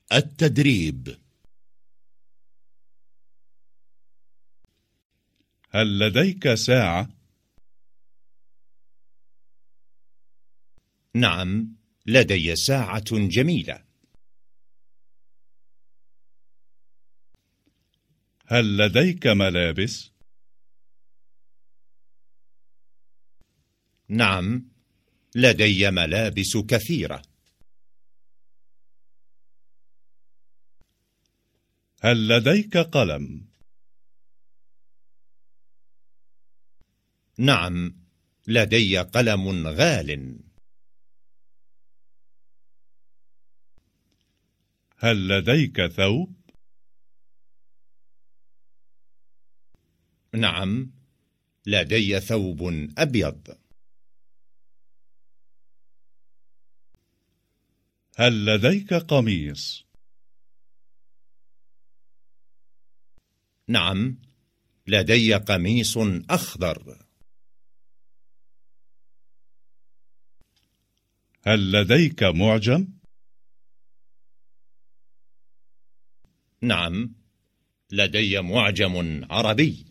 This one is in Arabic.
التدريب. هل لديك ساعة؟ نعم، لدي ساعة جميلة. هل لديك ملابس؟ نعم، لدي ملابس كثيرة. هل لديك قلم؟ نعم، لدي قلم غال. هل لديك ثوب؟ نعم، لدي ثوب أبيض. هل لديك قميص؟ نعم، لدي قميص أخضر. هل لديك معجم؟ نعم، لدي معجم عربي.